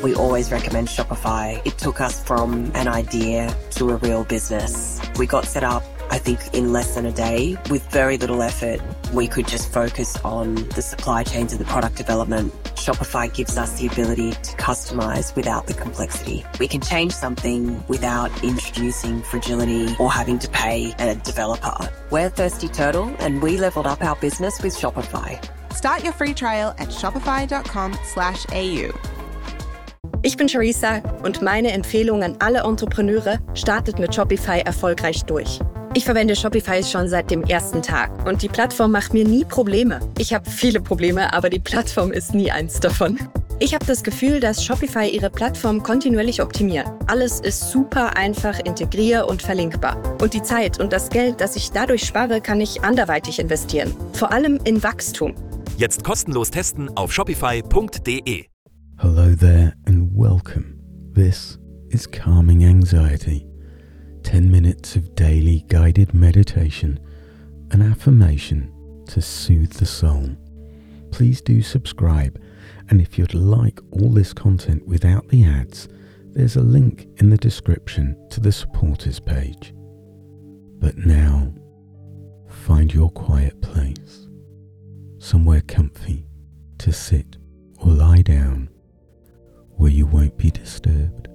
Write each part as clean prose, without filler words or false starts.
We always recommend Shopify. It took us from an idea to a real business. We got set up, I think, in less than a day with very little effort. We could just focus on the supply chains and the product development. Shopify gives us the ability to customize without the complexity. We can change something without introducing fragility or having to pay a developer. We're Thirsty Turtle and we leveled up our business with Shopify. Start your free trial at shopify.com/au. Ich bin Charissa und meine Empfehlung an alle Entrepreneure: startet mit Shopify erfolgreich durch. Ich verwende Shopify schon seit dem ersten Tag und die Plattform macht mir nie Probleme. Ich habe viele Probleme, aber die Plattform ist nie eins davon. Ich habe das Gefühl, dass Shopify ihre Plattform kontinuierlich optimiert. Alles ist super einfach integrier- und verlinkbar. Und die Zeit und das Geld, das ich dadurch spare, kann ich anderweitig investieren. Vor allem in Wachstum. Jetzt kostenlos testen auf shopify.de. Hello there and welcome. This is Calming Anxiety. 10 minutes of daily guided meditation and affirmation to soothe the soul. Please do subscribe, and if you'd like all this content without the ads, there's a link in the description to the supporters page. But now, find your quiet place, somewhere comfy to sit or lie down where you won't be disturbed,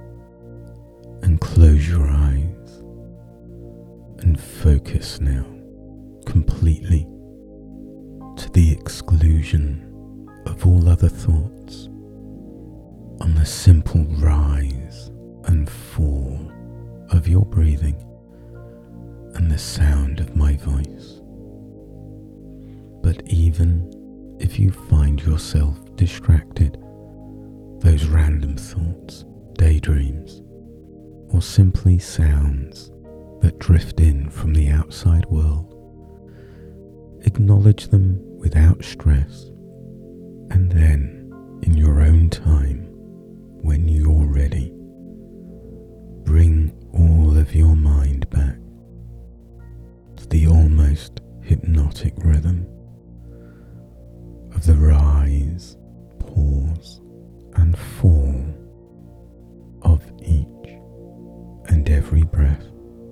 and close your eyes and focus now completely to the exclusion of all other thoughts on the simple rise and fall of your breathing and the sound of my voice. But even if you find yourself distracted, those random thoughts, daydreams, or simply sounds that drift in from the outside world, acknowledge them without stress, and then, in your own time, when you're ready, bring all of your mind back to the almost hypnotic rhythm of the rise, pause, and fall of each and every breath,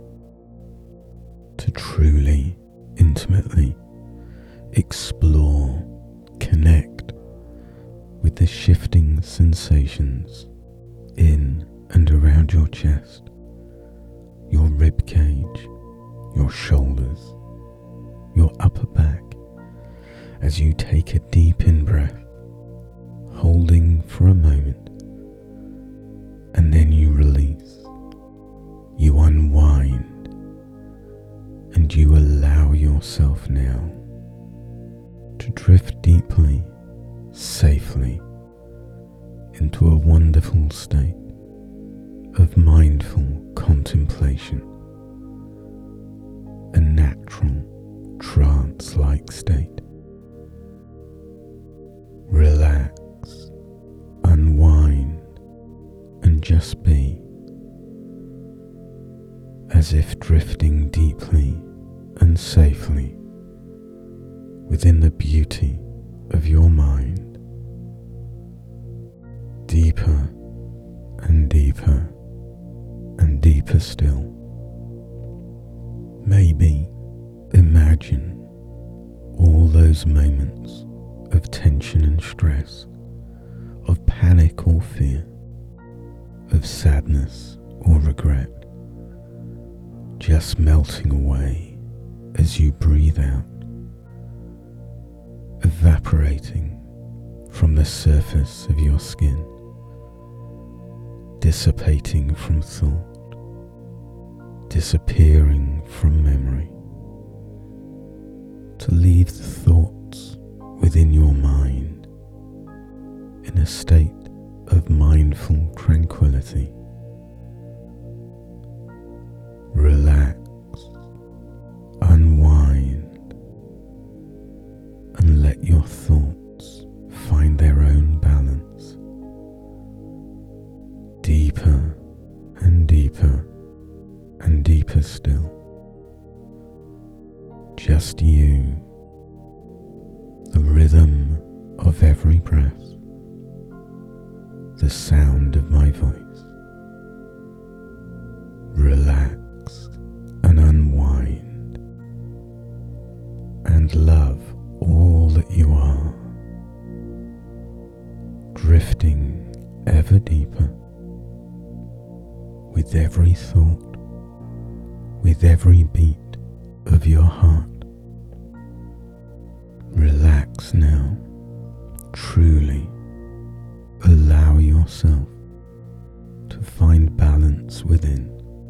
to truly, intimately explore, connect with the shifting sensations in and around your chest, your rib cage, your shoulders, your upper back, as you take a deep in-breath, holding for a moment, and then you release, you unwind, and you allow yourself now to drift deeply, safely, into a wonderful state of mindful contemplation, a natural trance-like state. Relax, unwind, and just be, as if drifting deeply and safely within the beauty of your mind, deeper and deeper and deeper still. Maybe imagine all those moments of tension and stress, of panic or fear, of sadness or regret, just melting away as you breathe out, evaporating from the surface of your skin, dissipating from thought, disappearing from memory, to leave the thoughts within your mind in a state of mindful tranquility. Relax, unwind, and let your thoughts find their own balance. Deeper and deeper and deeper still. Just you, the rhythm of every breath, the sound of my voice. Relax and unwind and love all that you are, drifting ever deeper with every thought, with every beat of your heart. Relax now, truly allow yourself to find balance within,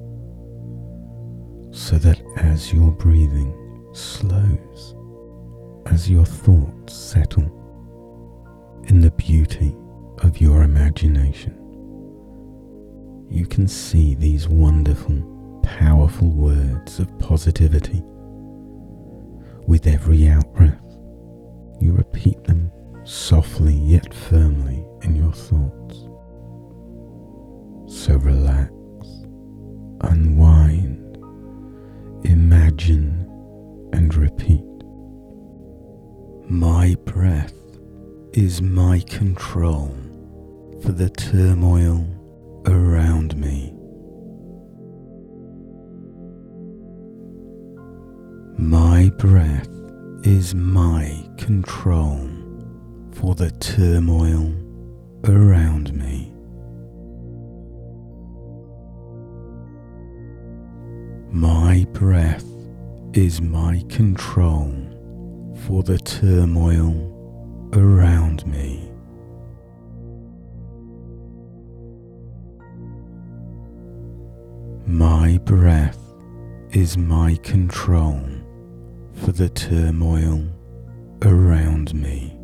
so that as your breathing slows, as your thoughts settle in the beauty of your imagination, you can see these wonderful, powerful words of positivity. With every out-breath, you repeat them softly yet firmly in your thoughts. So relax, unwind, imagine and repeat. My breath is my control for the turmoil around me. My breath is my control for the turmoil around me. My breath is my control for the turmoil around me. My breath is my control for the turmoil around me.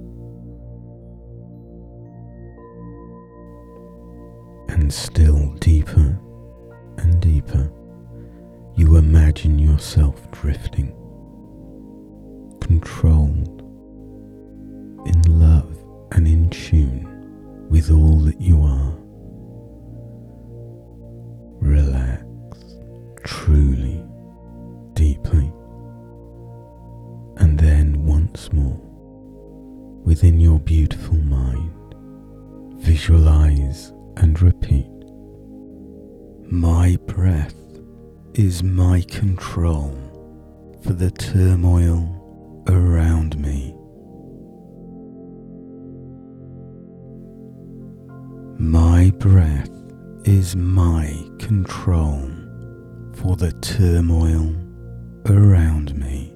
And still deeper and deeper, you imagine yourself drifting, controlled, in love and in tune with all that you are. Relax, truly, deeply, and then once more, within your beautiful mind, visualize and repeat. My breath is my control for the turmoil around me. My breath is my control for the turmoil around me.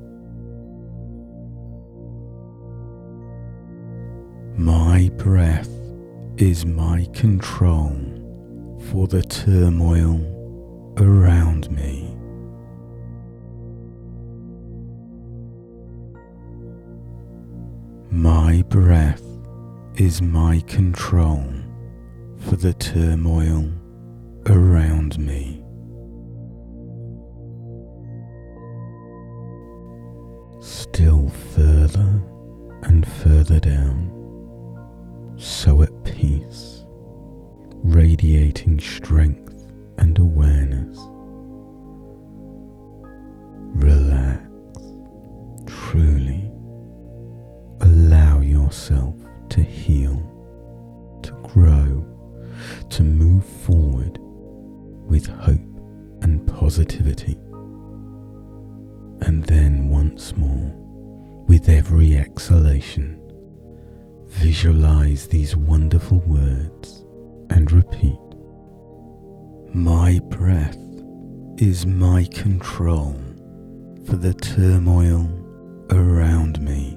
My breath is my control for the turmoil around me. My breath is my control for the turmoil around me. Still further and further down, so at peace, radiating strength and awareness. Relax, truly allow yourself to heal, to grow, to move forward with hope and positivity. And then once more, with every exhalation, visualize these wonderful words and repeat. My breath is my control for the turmoil around me.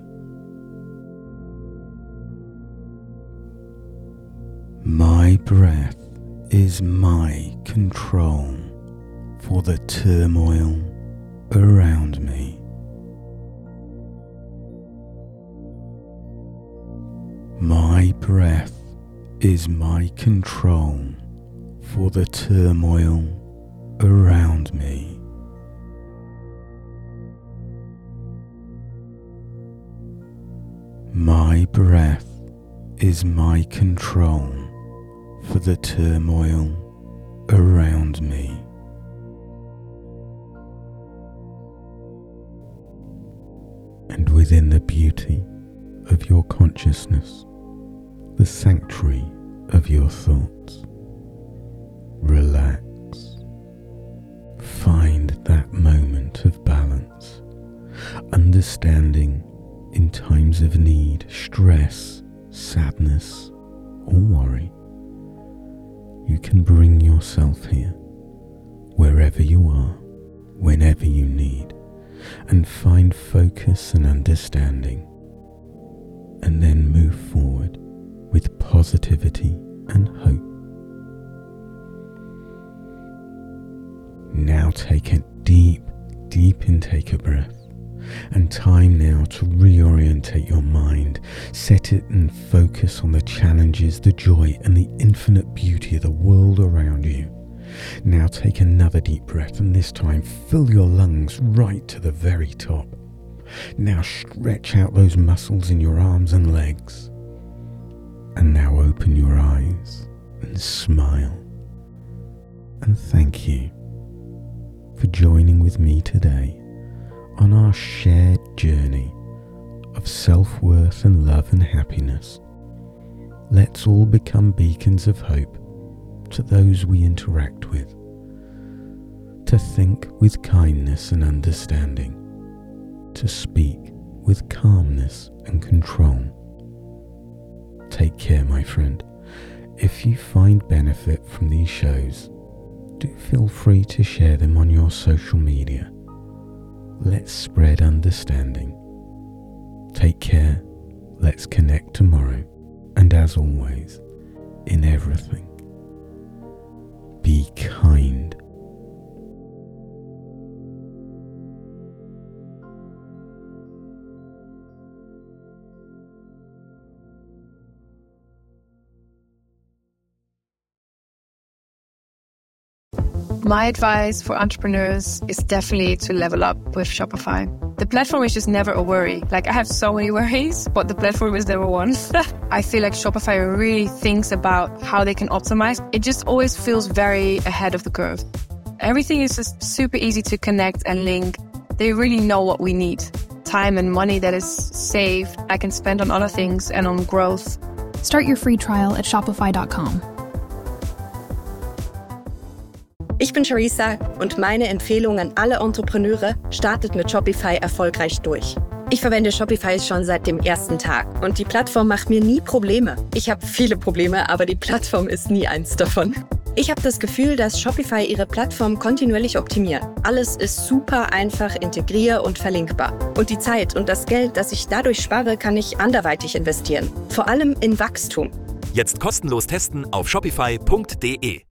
My breath is my control for the turmoil around me. My breath is my control for the turmoil around me. My breath is my control for the turmoil around me. And within the beauty of your consciousness, the sanctuary of your thoughts. Relax. Find that moment of balance, understanding in times of need, stress, sadness, or worry. You can bring yourself here, wherever you are, whenever you need, and find focus and understanding, and then move forward with positivity and hope. Now take a deep intake of breath, and time now to reorientate your mind, set it and focus on the challenges, the joy and the infinite beauty of the world around you. Now take another deep breath, and this time fill your lungs right to the very top. Now stretch out those muscles in your arms and legs. And now open your eyes and smile. And thank you for joining with me today on our shared journey of self-worth and love and happiness. Let's all become beacons of hope to those we interact with, to think with kindness and understanding, to speak with calmness and control. Take care, my friend. If you find benefit from these shows, do feel free to share them on your social media. Let's spread understanding. Take care. Let's connect tomorrow. And as always, in everything, be kind. My advice for entrepreneurs is definitely to level up with Shopify. The platform is just never a worry. Like, I have so many worries, but the platform is never one. I feel like Shopify really thinks about how they can optimize. It just always feels very ahead of the curve. Everything is just super easy to connect and link. They really know what we need. Time and money that is saved, I can spend on other things and on growth. Start your free trial at shopify.com. Ich bin Charissa und meine Empfehlung an alle Entrepreneure: startet mit Shopify erfolgreich durch. Ich verwende Shopify schon seit dem ersten Tag und die Plattform macht mir nie Probleme. Ich habe viele Probleme, aber die Plattform ist nie eins davon. Ich habe das Gefühl, dass Shopify ihre Plattform kontinuierlich optimiert. Alles ist super einfach integrier- und verlinkbar. Und die Zeit und das Geld, das ich dadurch spare, kann ich anderweitig investieren. Vor allem in Wachstum. Jetzt kostenlos testen auf shopify.de.